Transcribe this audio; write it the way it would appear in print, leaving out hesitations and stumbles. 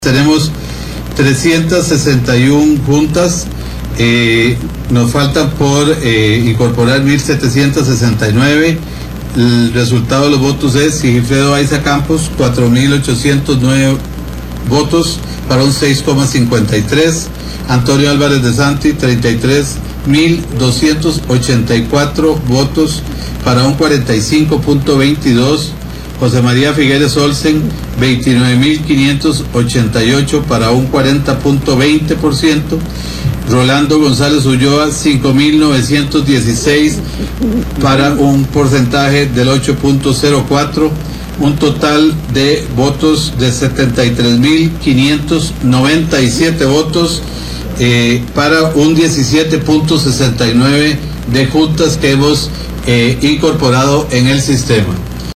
Tenemos 361 juntas, nos faltan por incorporar 1.769. El resultado de los votos es Sigifredo Aiza Campos, 4.809 votos para un 6,53. Antonio Álvarez de Santi, 33.284 votos para un 45,22. José María Figueres Olsen, 29.588 para un 40,20%. Rolando González Ulloa, 5.916 para un porcentaje del 8,04%. Un total de votos de 73.597 votos para un 17,69% de juntas que hemos incorporado en el sistema.